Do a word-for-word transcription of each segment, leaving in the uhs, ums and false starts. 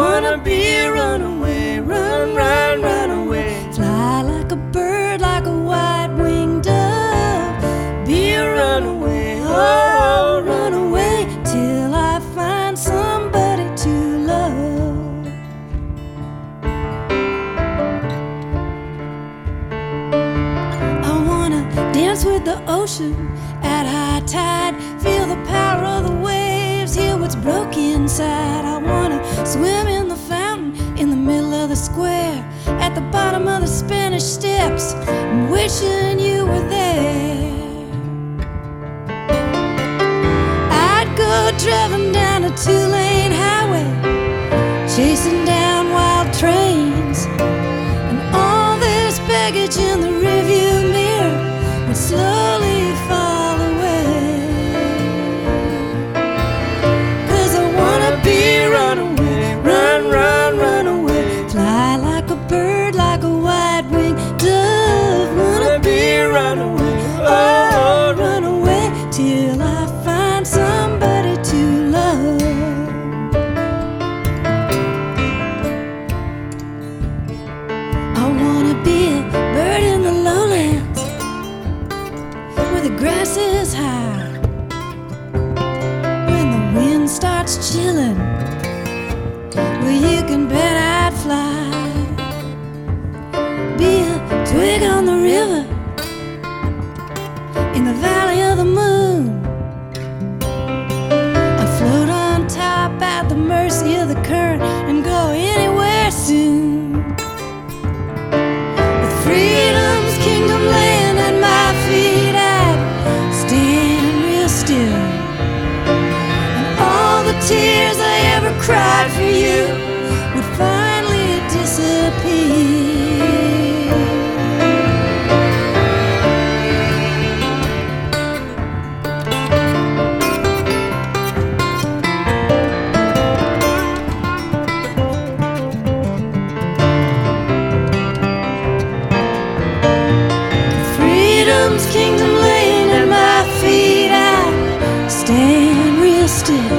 wanna be a runaway, run, run, run away. Fly like a bird, like a white-winged dove. Be a runaway, oh, run away till I find somebody to love. I wanna dance with the ocean at high tide, feel the power of the waves, hear what's broke inside. I wanna swim in the fountain in the middle of the square, at the bottom of the Spanish Steps, wishing you were there. I'd go driving down a two-lane highway, chasing down wild trains, and all this baggage in the rearview mirror would slowly fall away. 'Cause I wanna be a runaway, run, run, run away. Fly like a bird, like a white-winged dove. Wanna be a runaway, oh, run away till I find somebody to love. I wanna be a bird in the lowlands, where the grass is high, when the wind starts chilling, well, you can bet I'd fly. Be a twig on the river, in the valley of the moon. I float on top at the mercy of the current and go anywhere soon. With freedom's kingdom laying at my feet, I'd stand real still, and all the tears I ever cried for you would finally disappear. Freedom's kingdom laying at my feet, I stand real still.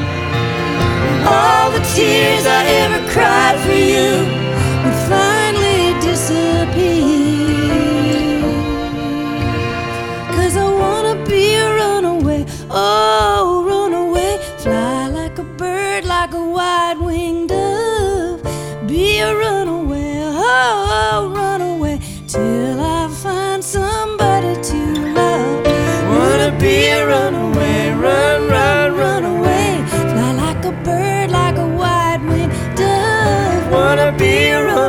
All the tears I ever cried for you would finally disappear. 'Cause I wanna be a runaway, oh, run away. Fly like a bird, like a white-winged dove. Be a runaway, oh, run away till I find somebody to love. Wanna be a runaway, run, run, run away. Fly like a bird, like a white-winged dove. Wanna be a runaway.